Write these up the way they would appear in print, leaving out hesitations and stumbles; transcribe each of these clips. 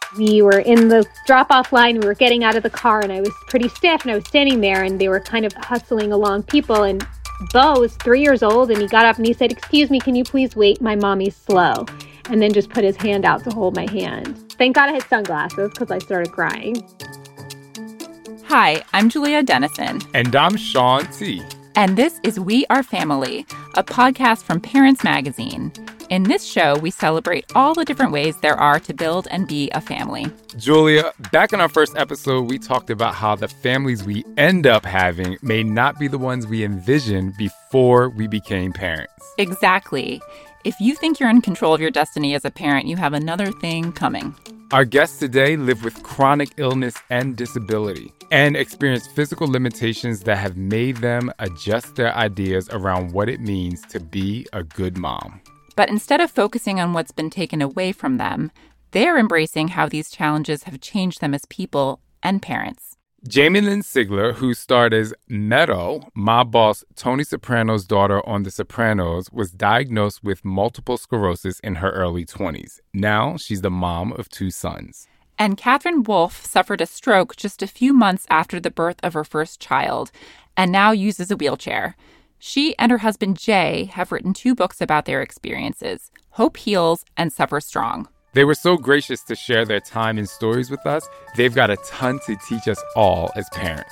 We were in the drop-off line. We were getting out of the car, and I was pretty stiff, and I was standing there, and they were kind of hustling along people. And Bo was 3 years old, and he got up and he said, "Excuse me, can you please wait? My mommy's slow." And then just put his hand out to hold my hand. Thank God I had sunglasses because I started crying. Hi, I'm Julia Dennison. And I'm Sean T. And this is We Are Family, a podcast from Parents Magazine. In this show, we celebrate all the different ways there are to build and be a family. Julia, back in our first episode, we talked about how the families we end up having may not be the ones we envisioned before we became parents. Exactly. If you think you're in control of your destiny as a parent, you have another thing coming. Our guests today live with chronic illness and disability and experience physical limitations that have made them adjust their ideas around what it means to be a good mom. But instead of focusing on what's been taken away from them, they're embracing how these challenges have changed them as people and parents. Jamie Lynn Sigler, who starred as Meadow, mob boss Tony Soprano's daughter on The Sopranos, was diagnosed with multiple sclerosis in her early 20s. Now she's the mom of 2 sons. And Catherine Wolfe suffered a stroke just a few months after the birth of her first child and now uses a wheelchair. She and her husband, Jay, have written 2 books about their experiences, Hope Heals and Suffer Strong. They were so gracious to share their time and stories with us. They've got a ton to teach us all as parents.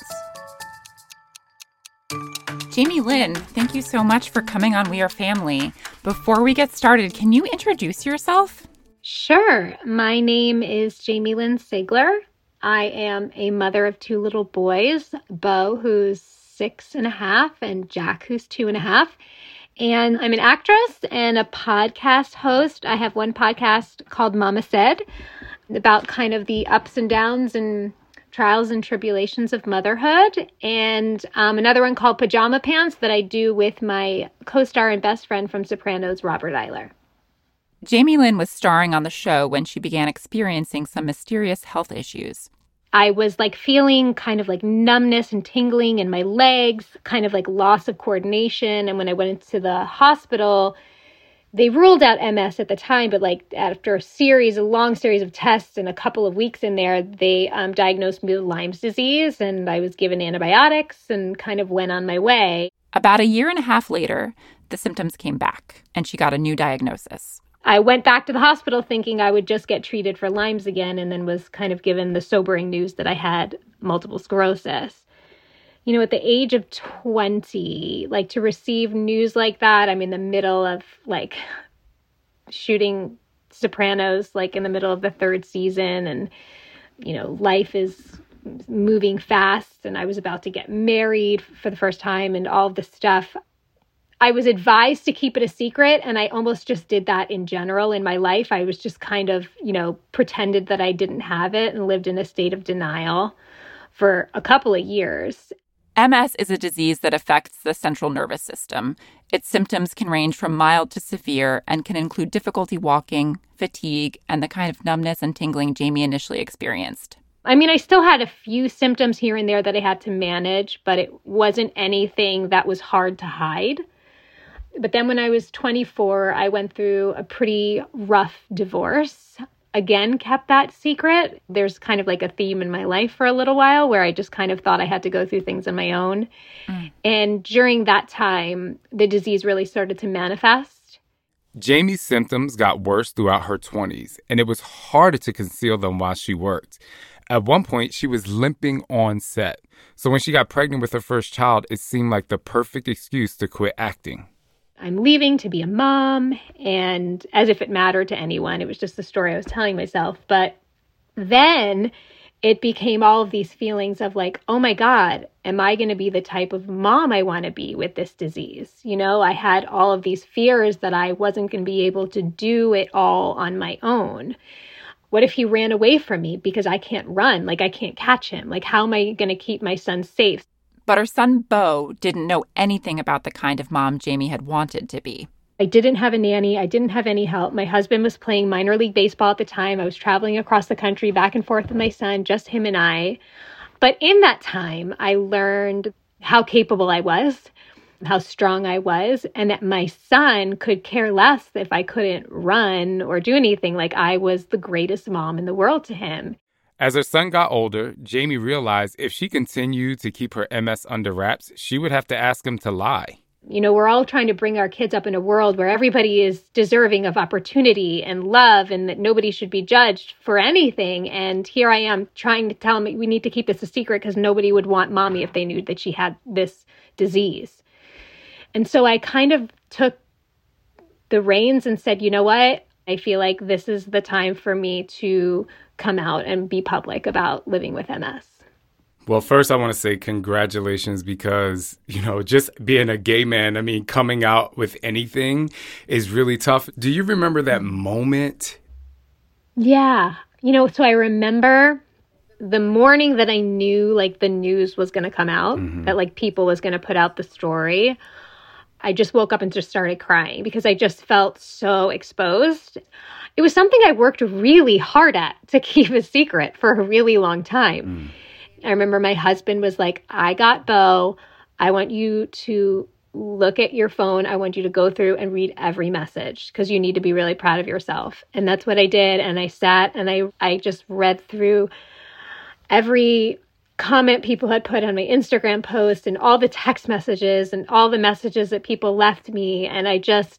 Jamie Lynn, thank you so much for coming on We Are Family. Before we get started, can you introduce yourself? Sure. My name is Jamie Lynn Sigler. I am a mother of 2 little boys, Bo, who's 6.5, and Jack, who's 2.5. And I'm an actress and a podcast host. I have one podcast called Mama Said about kind of the ups and downs and trials and tribulations of motherhood. And another one called Pajama Pants that I do with my co-star and best friend from Sopranos, Robert Eiler. Jamie Lynn was starring on the show when she began experiencing some mysterious health issues. I was feeling kind of numbness and tingling in my legs, kind of loss of coordination. And when I went into the hospital, they ruled out MS at the time, but after a long series of tests and a couple of weeks in there, they diagnosed me with Lyme's disease, and I was given antibiotics and kind of went on my way. About 1.5 years later, the symptoms came back, and she got a new diagnosis. I went back to the hospital thinking I would just get treated for Lyme's again, and then was kind of given the sobering news that I had multiple sclerosis. You know, at the age of 20, to receive news like that, I'm in the middle of shooting Sopranos, in the middle of the 3rd season, and, life is moving fast, and I was about to get married for the first time and all of this stuff. I was advised to keep it a secret, and I almost just did that in general in my life. I was just kind of, pretended that I didn't have it and lived in a state of denial for a couple of years. MS is a disease that affects the central nervous system. Its symptoms can range from mild to severe and can include difficulty walking, fatigue, and the kind of numbness and tingling Jamie initially experienced. I mean, I still had a few symptoms here and there that I had to manage, but it wasn't anything that was hard to hide. But then when I was 24, I went through a pretty rough divorce. Again, kept that secret. There's kind of a theme in my life for a little while where I just kind of thought I had to go through things on my own. And during that time, the disease really started to manifest. Jamie's symptoms got worse throughout her 20s, and it was harder to conceal them while she worked. At one point, she was limping on set. So when she got pregnant with her first child, it seemed like the perfect excuse to quit acting. I'm leaving to be a mom, and as if it mattered to anyone, it was just the story I was telling myself. But then it became all of these feelings of oh my God, am I going to be the type of mom I want to be with this disease? I had all of these fears that I wasn't going to be able to do it all on my own. What if he ran away from me because I can't run? I can't catch him. How am I going to keep my son safe? But her son, Bo, didn't know anything about the kind of mom Jamie had wanted to be. I didn't have a nanny. I didn't have any help. My husband was playing minor league baseball at the time. I was traveling across the country back and forth with my son, just him and I. But in that time, I learned how capable I was. how strong I was, and that my son could care less if I couldn't run or do anything. Like, I was the greatest mom in the world to him. As her son got older, Jamie realized if she continued to keep her MS under wraps, she would have to ask him to lie. You know, we're all trying to bring our kids up in a world where everybody is deserving of opportunity and love and that nobody should be judged for anything. And here I am trying to tell them we need to keep this a secret because nobody would want mommy if they knew that she had this disease. And so I kind of took the reins and said, you know what? I feel like this is the time for me to come out and be public about living with MS. Well, first, I want to say congratulations because, you know, just being a gay man, I mean, coming out with anything is really tough. Do you remember that moment? Yeah. You know, so I remember the morning that I knew, like, the news was going to come out, that, like, People was going to put out the story. I just woke up and just started crying because I just felt so exposed. It was something I worked really hard at to keep a secret for a really long time. I remember my husband was like, I got Beau. I want you to look at your phone. I want you to go through and read every message because you need to be really proud of yourself. And that's what I did. And I sat and I just read through every comment people had put on my Instagram post and all the text messages and all the messages that people left me. And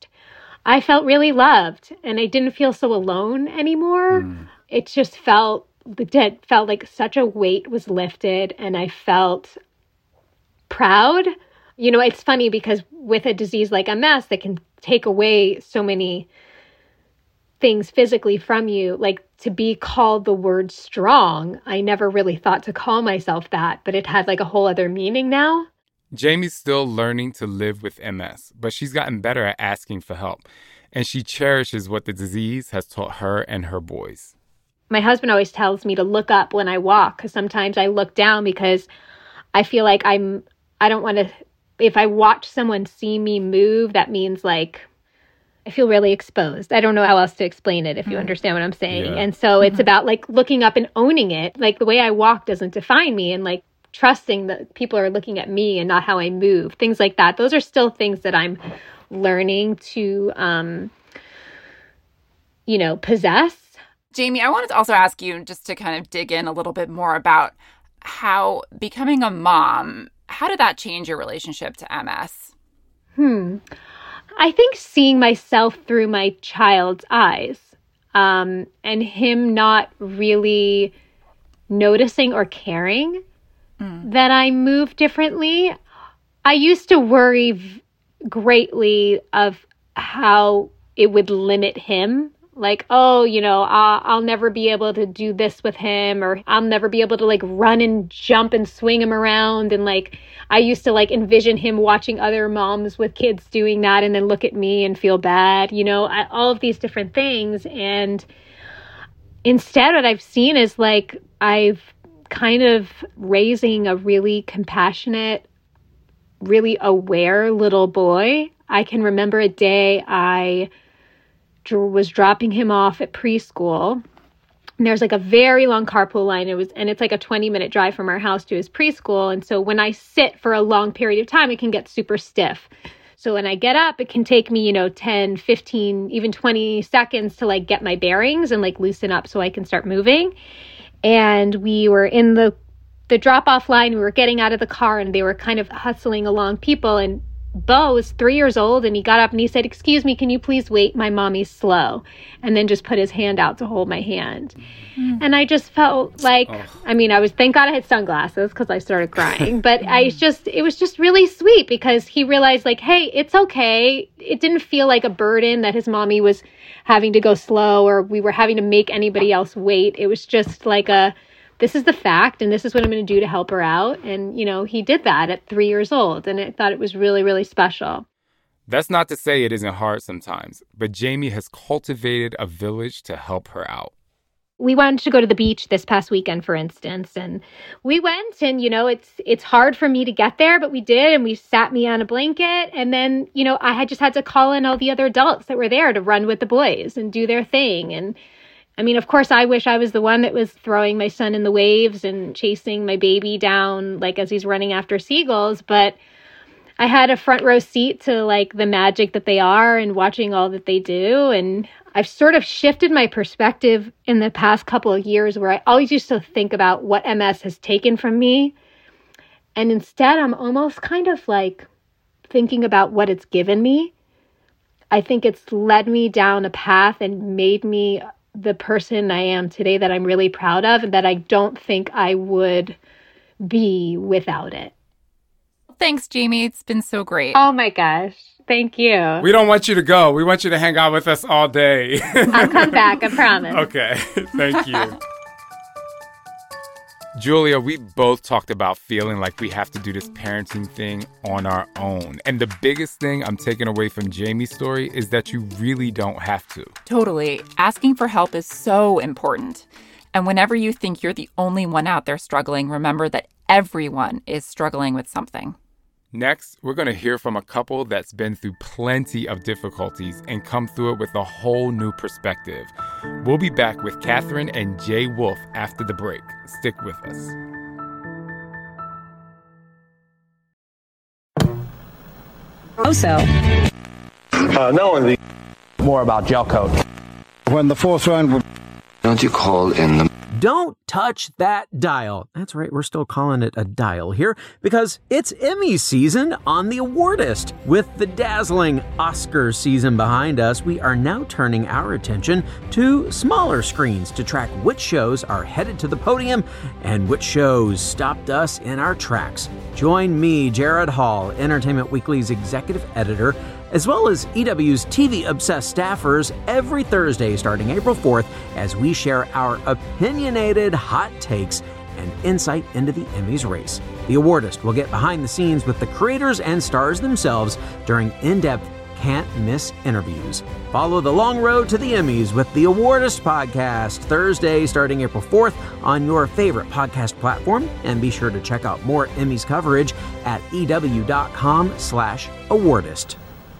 I felt really loved and I didn't feel so alone anymore. It just felt like such a weight was lifted and I felt proud. You know, it's funny because with a disease like MS that can take away so many things physically from you, like to be called the word strong, I never really thought to call myself that, but it had like a whole other meaning now. Jamie's still learning to live with MS, but she's gotten better at asking for help, and she cherishes what the disease has taught her and her boys. My husband always tells me to look up when I walk because sometimes I look down because I feel like I don't want to, if I watch someone see me move, that means like I feel really exposed. I don't know how else to explain it if you understand what I'm saying. Yeah. And so it's about like looking up and owning it. Like the way I walk doesn't define me and like trusting that people are looking at me and not how I move, things like that. Those are still things that I'm learning to, possess. Jamie, I wanted to also ask you just to kind of dig in a little bit more about how becoming a mom, how did that change your relationship to MS? I think seeing myself through my child's eyes, and him not really noticing or caring that I move differently. I used to worry greatly of how it would limit him. Like, I'll never be able to do this with him, or I'll never be able to like run and jump and swing him around. And like, I used to like envision him watching other moms with kids doing that and then look at me and feel bad, all of these different things. And instead, what I've seen is like, I've kind of raising a really compassionate, really aware little boy. I can remember a day I was dropping him off at preschool. And there's like a very long carpool line. It's like a 20-minute drive from our house to his preschool. And so when I sit for a long period of time, it can get super stiff. So when I get up, it can take me, 10, 15, even 20 seconds to like get my bearings and like loosen up so I can start moving. And we were in the drop-off line. We were getting out of the car and they were kind of hustling along people. And Beau was 3 years old and he got up and he said, "Excuse me, can you please wait? My mommy's slow." And then just put his hand out to hold my hand. And I just felt like, thank God I had sunglasses because I started crying. But it was just really sweet because he realized like, hey, it's okay. It didn't feel like a burden that his mommy was having to go slow or we were having to make anybody else wait. It was just like this is the fact, and this is what I'm going to do to help her out. And, he did that at 3 years old, and I thought it was really, really special. That's not to say it isn't hard sometimes, but Jamie has cultivated a village to help her out. We wanted to go to the beach this past weekend, for instance, and we went, and, it's hard for me to get there, but we did, and we sat me on a blanket, and then, I had to call in all the other adults that were there to run with the boys and do their thing, and of course, I wish I was the one that was throwing my son in the waves and chasing my baby down, like as he's running after seagulls. But I had a front row seat to like the magic that they are and watching all that they do. And I've sort of shifted my perspective in the past couple of years where I always used to think about what MS has taken from me. And instead, I'm almost kind of like thinking about what it's given me. I think it's led me down a path and made me the person I am today that I'm really proud of and that I don't think I would be without it. Thanks, Jamie. It's been so great. Oh my gosh. Thank you. We don't want you to go. We want you to hang out with us all day. I'll come back, I promise. Okay. Thank you. Julia, we both talked about feeling like we have to do this parenting thing on our own. And the biggest thing I'm taking away from Jamie's story is that you really don't have to. Totally. Asking for help is so important. And whenever you think you're the only one out there struggling, remember that everyone is struggling with something. Next, we're going to hear from a couple that's been through plenty of difficulties and come through it with a whole new perspective. We'll be back with Catherine and Jay Wolf after the break. Stick with us. Also, more about gel coat. When the fourth round... Don't you call in the... Don't touch that dial. That's right, we're still calling it a dial here because it's Emmy season on The Awardist. With the dazzling Oscar season behind us, we are now turning our attention to smaller screens to track which shows are headed to the podium and which shows stopped us in our tracks. Join me, Jared Hall, Entertainment Weekly's executive editor, as well as EW's TV-obsessed staffers every Thursday starting April 4th as we share our opinionated hot takes and insight into the Emmys race. The Awardist will get behind the scenes with the creators and stars themselves during in-depth, can't-miss interviews. Follow the long road to the Emmys with the Awardist podcast Thursday starting April 4th on your favorite podcast platform, and be sure to check out more Emmys coverage at ew.com/awardist.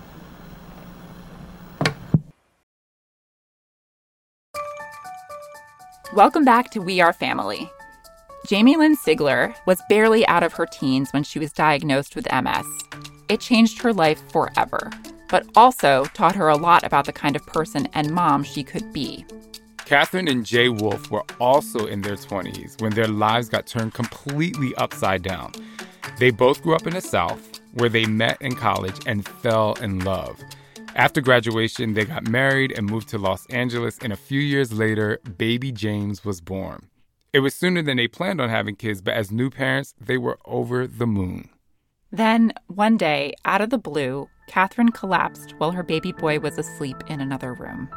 Welcome back to We Are Family. Jamie Lynn Sigler was barely out of her teens when she was diagnosed with MS. It changed her life forever, but also taught her a lot about the kind of person and mom she could be. Catherine and Jay Wolf were also in their 20s when their lives got turned completely upside down. They both grew up in the South, where they met in college and fell in love. After graduation, they got married and moved to Los Angeles, and a few years later, baby James was born. It was sooner than they planned on having kids, but as new parents, they were over the moon. Then, one day, out of the blue, Catherine collapsed while her baby boy was asleep in another room.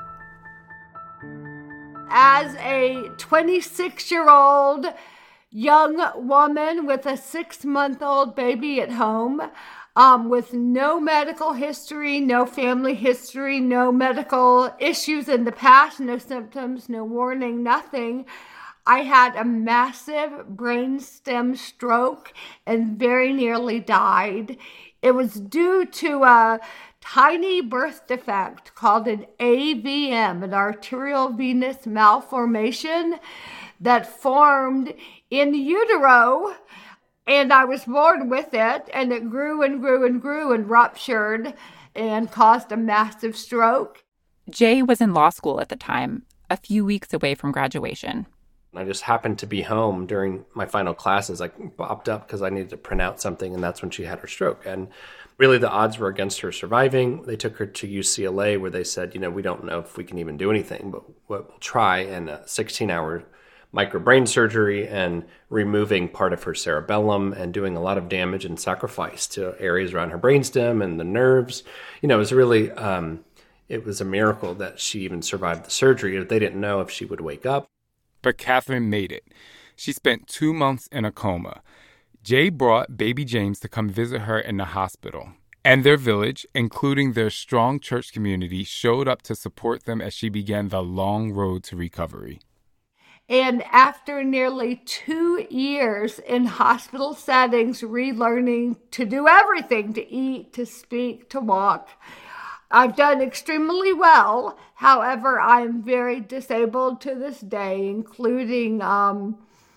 As a 26-year-old young woman with a 6-month-old baby at home, with no medical history, no family history, no medical issues in the past, no symptoms, no warning, nothing. I had a massive brainstem stroke and very nearly died. It was due to a tiny birth defect called an AVM, an arterial venous malformation that formed in utero. And I was born with it, and it grew and grew and grew and ruptured and caused a massive stroke. Jay was in law school at the time, a few weeks away from graduation. I just happened to be home during my final classes. I bopped up because I needed to print out something, and that's when she had her stroke. And really the odds were against her surviving. They took her to UCLA where they said, we don't know if we can even do anything, but we'll try. And a 16-hour microbrain surgery and removing part of her cerebellum and doing a lot of damage and sacrifice to areas around her brainstem and the nerves. It was really, it was a miracle that she even survived the surgery. They didn't know if she would wake up. But Catherine made it. She spent 2 months in a coma. Jay brought baby James to come visit her in the hospital. And their village, including their strong church community, showed up to support them as she began the long road to recovery. And after nearly 2 years in hospital settings, relearning to do everything, to eat, to speak, to walk, I've done extremely well. However, I am very disabled to this day, including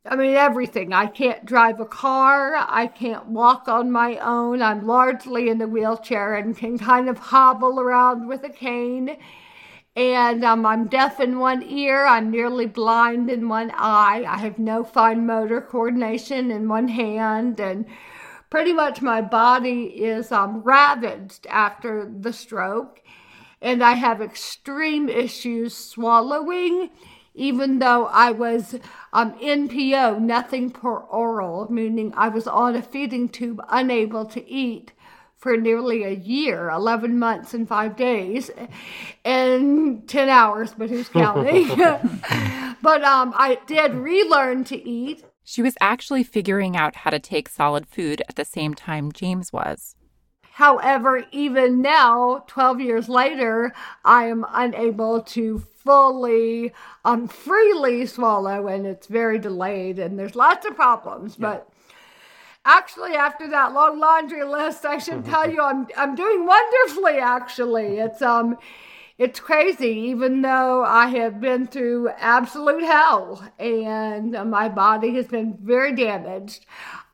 I mean, everything. I can't drive a car. I can't walk on my own. I'm largely in a wheelchair and can kind of hobble around with a cane. And I'm deaf in one ear. I'm nearly blind in one eye. I have no fine motor coordination in one hand. And pretty much my body is ravaged after the stroke. And I have extreme issues swallowing, even though I was NPO, nothing per oral, meaning I was on a feeding tube, unable to eat for nearly a year, 11 months and 5 days, and 10 hours, but who's counting? But I did relearn to eat. She was actually figuring out how to take solid food at the same time James was. However, even now, 12 years later, I am unable to fully, freely swallow, and it's very delayed, and there's lots of problems. Yeah. But actually, after that long laundry list, I should tell you I'm doing wonderfully, actually. It's crazy, even though I have been through absolute hell, and my body has been very damaged.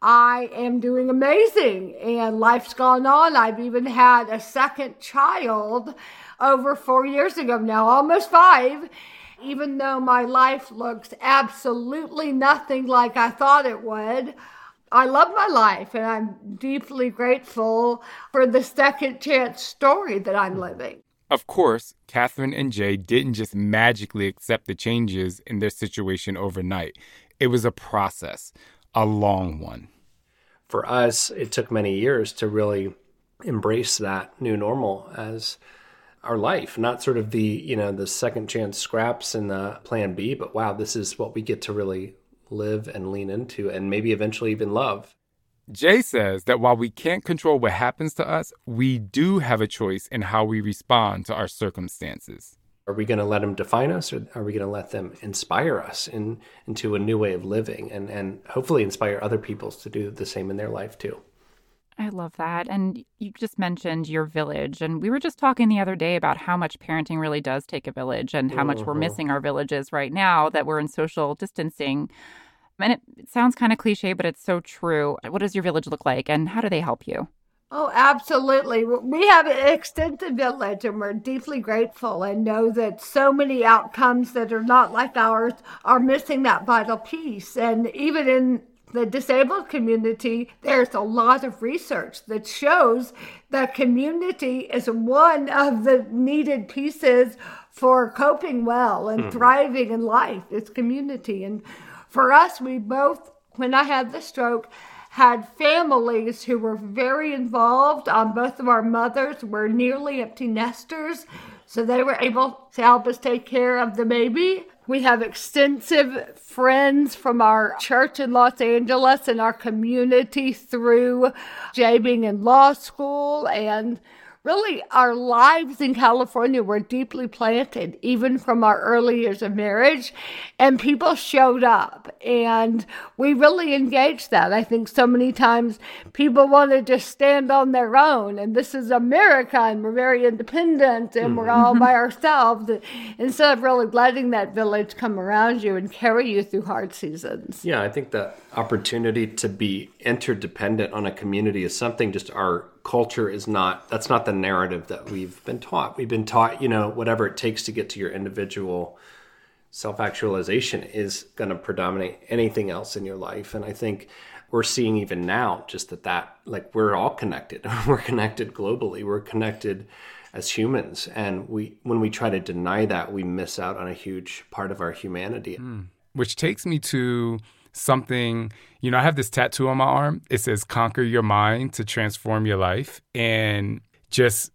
I am doing amazing, and life's gone on. I've even had a second child over 4 years ago now, almost 5, even though my life looks absolutely nothing like I thought it would. I love my life, and I'm deeply grateful for the second chance story that I'm living. Of course, Catherine and Jay didn't just magically accept the changes in their situation overnight. It was a process. A long one. For us, it took many years to really embrace that new normal as our life, not sort of the second chance scraps and the plan B, but wow, this is what we get to really live and lean into and maybe eventually even love. Jay says that while we can't control what happens to us, we do have a choice in how we respond to our circumstances. Are we going to let them define us, or are we going to let them inspire us into a new way of living and hopefully inspire other people to do the same in their life too? I love that. And you just mentioned your village. And we were just talking the other day about how much parenting really does take a village and how much we're missing our villages right now that we're in social distancing. And it sounds kind of cliche, but it's so true. What does your village look like and how do they help you? Oh, absolutely. We have an extensive village, and we're deeply grateful and know that so many outcomes that are not like ours are missing that vital piece. And even in the disabled community, there's a lot of research that shows that community is one of the needed pieces for coping well and thriving in life. It's community. And for us, we both, when I had the stroke, had families who were very involved. Both of our mothers were nearly empty nesters, so they were able to help us take care of the baby. We have extensive friends from our church in Los Angeles and our community through Jay being in law school, and really our lives in California were deeply planted, even from our early years of marriage, and people showed up, and we really engaged that. I think so many times people want to just stand on their own, and this is America, and we're very independent, and we're all by ourselves, instead of really letting that village come around you and carry you through hard seasons. Yeah, I think the opportunity to be interdependent on a community is something just our culture is not, that's not the narrative that we've been taught. We've been taught, whatever it takes to get to your individual self-actualization is going to predominate anything else in your life. And I think we're seeing even now just that like we're all connected. We're connected globally. We're connected as humans. And when we try to deny that, we miss out on a huge part of our humanity. Which takes me to something, I have this tattoo on my arm. It says, conquer your mind to transform your life. And just,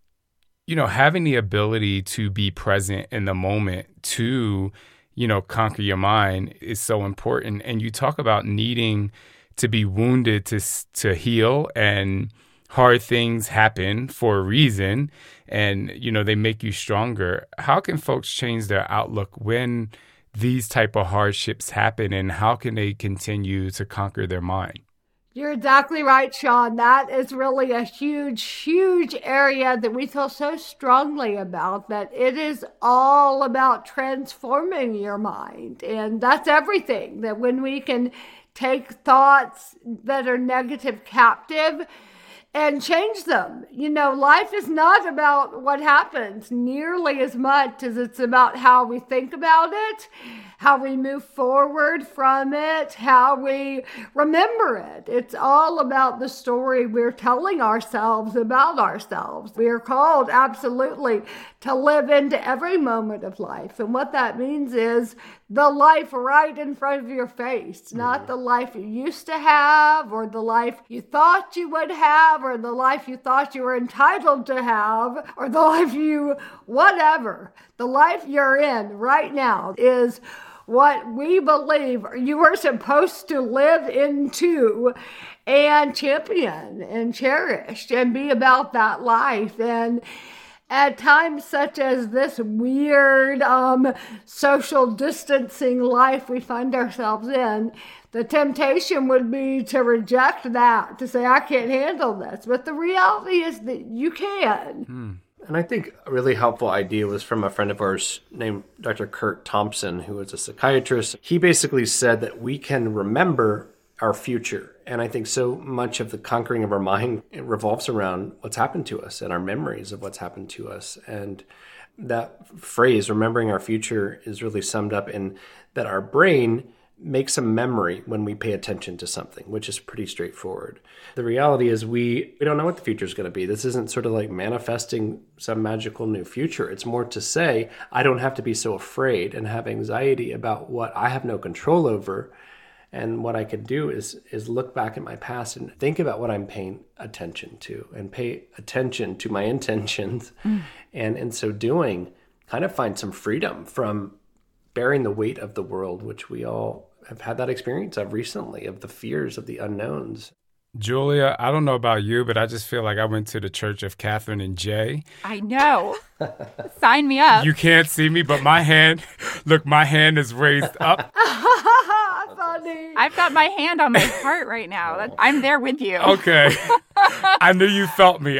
having the ability to be present in the moment to, conquer your mind is so important. And you talk about needing to be wounded to heal, and hard things happen for a reason. And, they make you stronger. How can folks change their outlook when these type of hardships happen, and how can they continue to conquer their mind? You're exactly right, Sean. That is really a huge, huge area that we feel so strongly about, that it is all about transforming your mind. And that's everything, that when we can take thoughts that are negative captive and change them. You know, life is not about what happens nearly as much as it's about how we think about it, how we move forward from it, how we remember it. It's all about the story we're telling ourselves about ourselves. We are called absolutely to live into every moment of life. And what that means is the life right in front of your face, not the life you used to have, or the life you thought you would have, or the life you thought you were entitled to have, or the life whatever. The life you're in right now is what we believe you are supposed to live into and champion and cherish and be about that life. And at times such as this weird social distancing life we find ourselves in, the temptation would be to reject that, to say, I can't handle this. But the reality is that you can. And I think a really helpful idea was from a friend of ours named Dr. Kurt Thompson, who is a psychiatrist. He basically said that we can remember our future. And I think so much of the conquering of our mind revolves around what's happened to us and our memories of what's happened to us. And that phrase, remembering our future, is really summed up in that our brain makes a memory when we pay attention to something, which is pretty straightforward. The reality is we don't know what the future is going to be. This isn't sort of like manifesting some magical new future. It's more to say, I don't have to be so afraid and have anxiety about what I have no control over. And what I could do is look back at my past and think about what I'm paying attention to and pay attention to my intentions. And in so doing, kind of find some freedom from bearing the weight of the world, which we all have had that experience of recently, of the fears of the unknowns. Julia, I don't know about you, but I just feel like I went to the church of Catherine and Jay. I know. Sign me up. You can't see me, but my hand is raised up. Funny. I've got my hand on my heart right now. I'm there with you. Okay. I knew you felt me.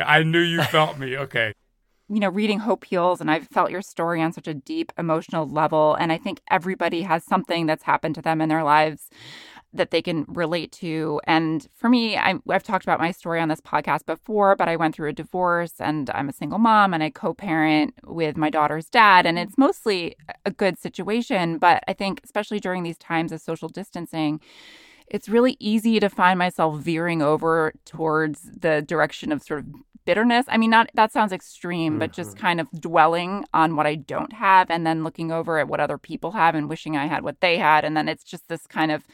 Okay. You know, reading Hope Heals, and I've felt your story on such a deep emotional level. And I think everybody has something that's happened to them in their lives that they can relate to. And for me, I've talked about my story on this podcast before, but I went through a divorce and I'm a single mom and I co-parent with my daughter's dad. And it's mostly a good situation. But I think especially during these times of social distancing, it's really easy to find myself veering over towards the direction of sort of bitterness. I mean, that sounds extreme, but just kind of dwelling on what I don't have and then looking over at what other people have and wishing I had what they had. And then it's just this kind of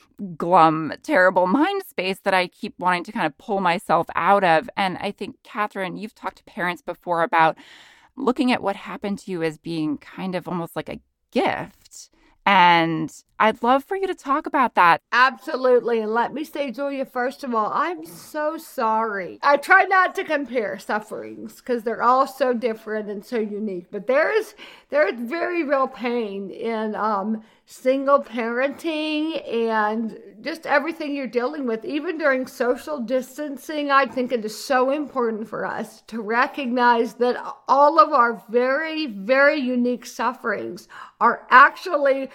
glum, terrible mind space that I keep wanting to kind of pull myself out of. And I think, Catherine, you've talked to parents before about looking at what happened to you as being kind of almost like a gift. And I'd love for you to talk about that. Absolutely. And let me say, Julia, first of all, I'm so sorry. I try not to compare sufferings because they're all so different and so unique. But there is very real pain in single parenting and just everything you're dealing with. Even during social distancing, I think it is so important for us to recognize that all of our very, very unique sufferings are actually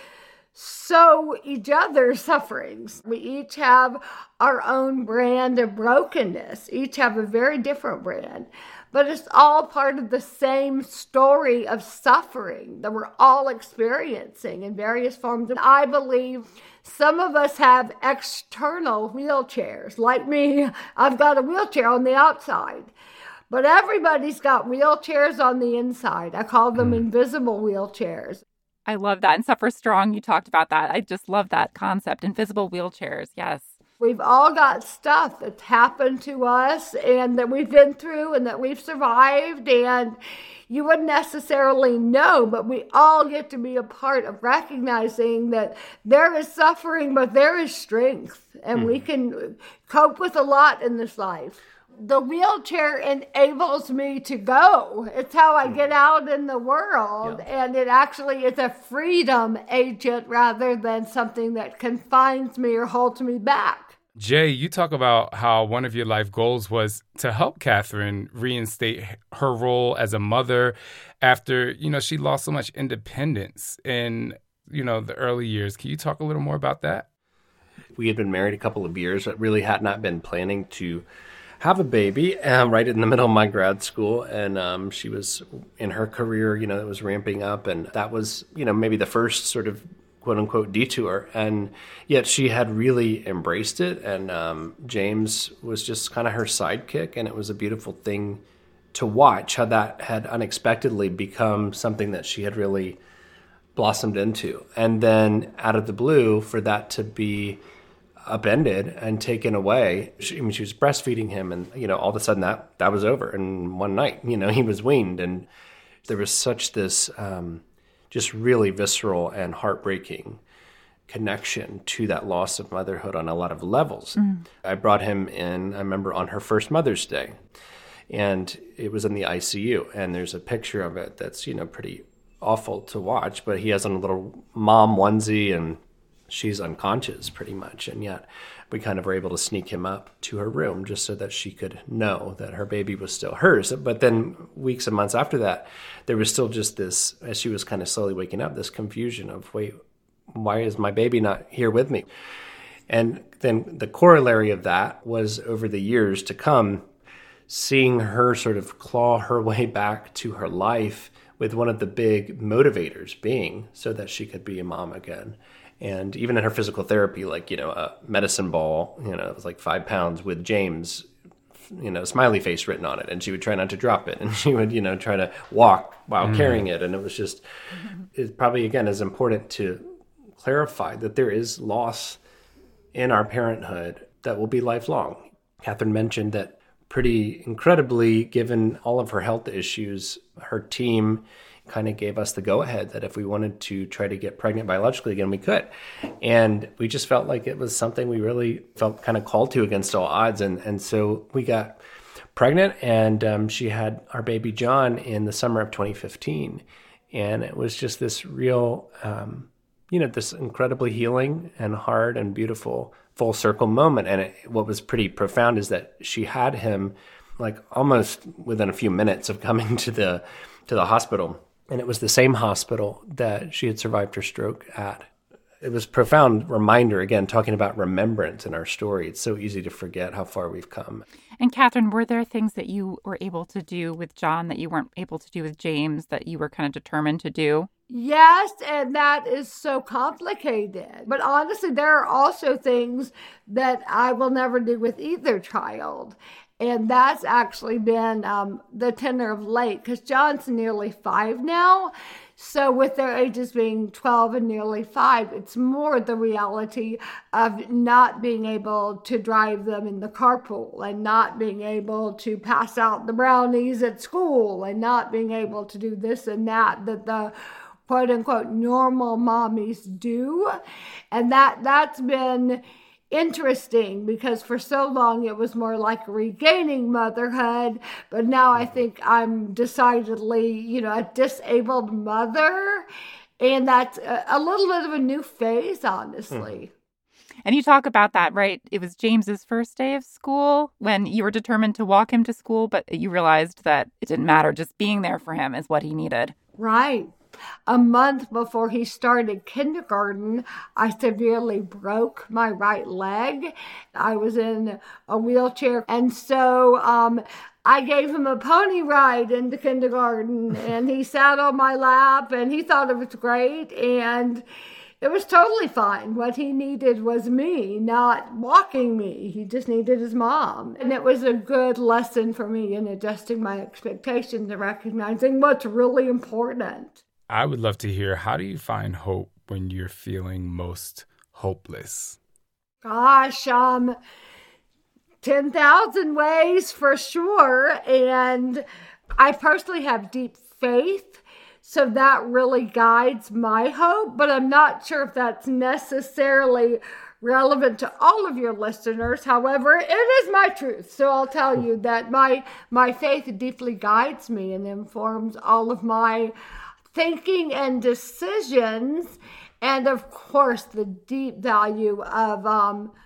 so each other's sufferings. We each have our own brand of brokenness, each have a very different brand, but it's all part of the same story of suffering that we're all experiencing in various forms. And I believe some of us have external wheelchairs. Like me, I've got a wheelchair on the outside. But everybody's got wheelchairs on the inside. I call them invisible wheelchairs. I love that. And Suffer Strong, you talked about that. I just love that concept. Invisible wheelchairs. Yes. We've all got stuff that's happened to us and that we've been through and that we've survived. And you wouldn't necessarily know, but we all get to be a part of recognizing that there is suffering, but there is strength. And we can cope with a lot in this life. The wheelchair enables me to go. It's how I get out in the world. Yeah. And it actually is a freedom agent rather than something that confines me or holds me back. Jay, you talk about how one of your life goals was to help Catherine reinstate her role as a mother after, she lost so much independence in, the early years. Can you talk a little more about that? We had been married a couple of years, but really had not been planning to have a baby right in the middle of my grad school. And she was in her career, that was ramping up. And that was, maybe the first sort of quote unquote detour. And yet she had really embraced it. And James was just kind of her sidekick. And it was a beautiful thing to watch how that had unexpectedly become something that she had really blossomed into. And then out of the blue, for that to be upended and taken away. She was breastfeeding him, and all of a sudden that was over. And one night, he was weaned, and there was such this just really visceral and heartbreaking connection to that loss of motherhood on a lot of levels. I brought him in, I remember, on her first Mother's Day, and it was in the ICU. And there's a picture of it that's pretty awful to watch, but he has on a little mom onesie and she's unconscious pretty much. And yet we kind of were able to sneak him up to her room just so that she could know that her baby was still hers. But then weeks and months after that, there was still just this, as she was kind of slowly waking up, this confusion of, wait, why is my baby not here with me? And then the corollary of that was, over the years to come, seeing her sort of claw her way back to her life, with one of the big motivators being so that she could be a mom again. And even in her physical therapy, like, a medicine ball, it was like 5 pounds with James, smiley face written on it. And she would try not to drop it. And she would, try to walk while carrying it. And it was just, it probably, again, is important to clarify that there is loss in our parenthood that will be lifelong. Catherine mentioned that pretty incredibly, given all of her health issues, her team kind of gave us the go-ahead that if we wanted to try to get pregnant biologically again, we could. And we just felt like it was something we really felt kind of called to against all odds. And so we got pregnant, and she had our baby John in the summer of 2015. And it was just this real, this incredibly healing and hard and beautiful full circle moment. And what was pretty profound is that she had him like almost within a few minutes of coming to the hospital. And it was the same hospital that she had survived her stroke at. It was a profound reminder, again, talking about remembrance in our story. It's so easy to forget how far we've come. And Catherine, were there things that you were able to do with John that you weren't able to do with James that you were kind of determined to do? Yes, and that is so complicated. But honestly, there are also things that I will never do with either child. And that's actually been the tenor of late, because John's nearly 5 now. So with their ages being 12 and nearly 5, it's more the reality of not being able to drive them in the carpool, and not being able to pass out the brownies at school, and not being able to do this and that the quote unquote normal mommies do. And that's been interesting, because for so long it was more like regaining motherhood, but now I think I'm decidedly, a disabled mother, and that's a little bit of a new phase, honestly. And you talk about that, right? It was James's first day of school when you were determined to walk him to school, but you realized that it didn't matter. Just being there for him is what he needed. Right. A month before he started kindergarten, I severely broke my right leg. I was in a wheelchair. And so I gave him a pony ride into kindergarten, and he sat on my lap, and he thought it was great. And it was totally fine. What he needed was me, not walking me. He just needed his mom. And it was a good lesson for me in adjusting my expectations and recognizing what's really important. I would love to hear, how do you find hope when you're feeling most hopeless? Gosh, 10,000 ways for sure. And I personally have deep faith, so that really guides my hope. But I'm not sure if that's necessarily relevant to all of your listeners. However, it is my truth. So I'll tell you that my faith deeply guides me and informs all of my thinking and decisions. And of course, the deep value of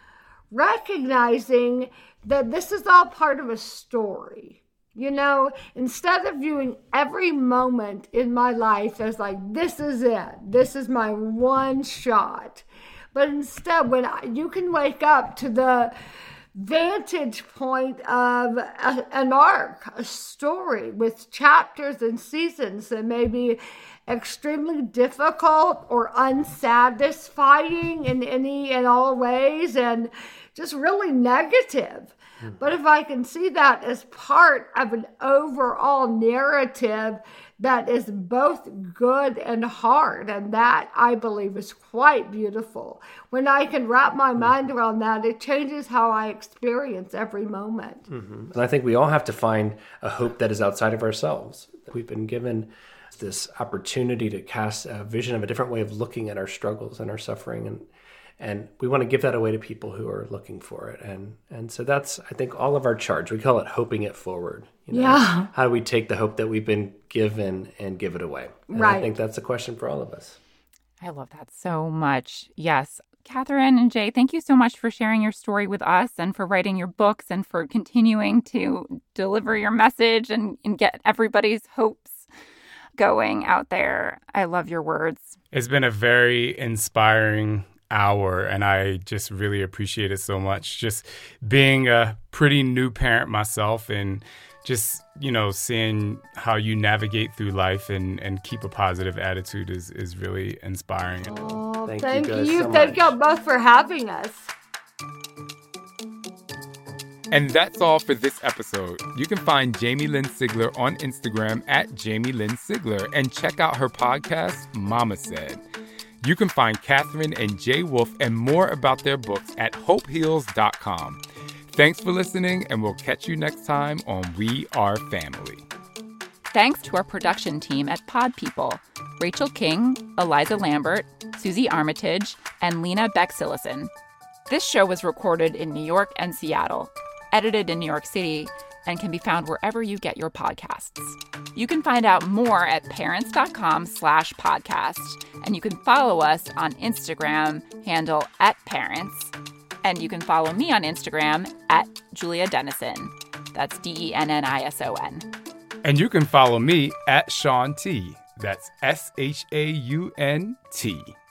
recognizing that this is all part of a story. You know, instead of viewing every moment in my life as like, this is it, this is my one shot. But instead, you can wake up to the vantage point of an arc, a story with chapters and seasons that may be extremely difficult or unsatisfying in any and all ways, and just really negative. But if I can see that as part of an overall narrative that is both good and hard, and that I believe is quite beautiful. When I can wrap my mind around that, it changes how I experience every moment. And I think we all have to find a hope that is outside of ourselves. We've been given this opportunity to cast a vision of a different way of looking at our struggles and our suffering, and we want to give that away to people who are looking for it. And so that's, I think, all of our charge. We call it hoping it forward. You know? Yeah. How do we take the hope that we've been given and give it away? And Right. I think that's a question for all of us. I love that so much. Yes. Catherine and Jay, thank you so much for sharing your story with us and for writing your books and for continuing to deliver your message and get everybody's hopes going out there. I love your words. It's been a very inspiring hour, and I just really appreciate it so much. Just being a pretty new parent myself, and just, you know, seeing how you navigate through life and keep a positive attitude is really inspiring. Oh, Thank thank you guys you. so Thank much. you both for having us. And that's all for this episode. You can find Jamie Lynn Sigler on Instagram at Jamie Lynn Sigler and check out her podcast, Mama Said. You can find Catherine and Jay Wolf and more about their books at hopeheals.com. Thanks for listening, and we'll catch you next time on We Are Family. Thanks to our production team at Pod People, Rachel King, Eliza Lambert, Susie Armitage, and Lena Beck-Sillison. This show was recorded in New York and Seattle, edited in New York City, and can be found wherever you get your podcasts. You can find out more at parents.com/podcast, and you can follow us on Instagram, handle @parents, and you can follow me on Instagram at Julia Dennison. That's DENNISON. And you can follow me at Shaun T. That's SHAUNT.